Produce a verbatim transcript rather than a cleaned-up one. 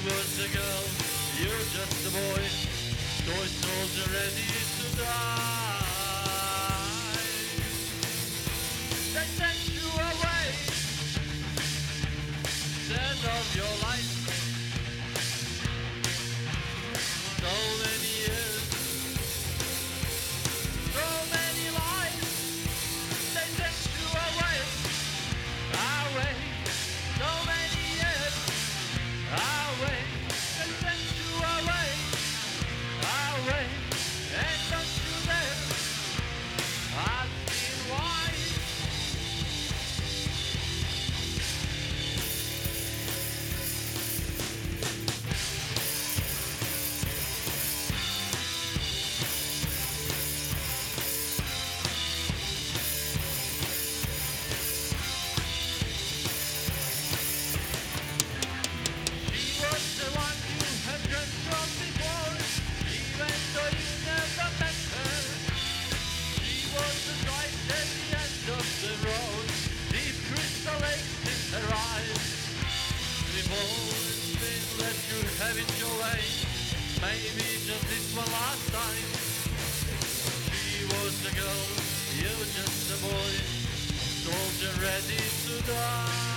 was a girl, you're just a boy, toy soldier ready to die. They sent you away, dead of your life. So many years, so many lives. They sent you away, away. So many years, away. They sent you away, away. And don't you dare ask me why. She was the one you had dreamt of before, even though you never met her. She was the light at the end of the road, deep crystal lakes in her eyes. We've always been let you have it your way, maybe just this one last time. She was the girl, you just a boy, soldier ready to die.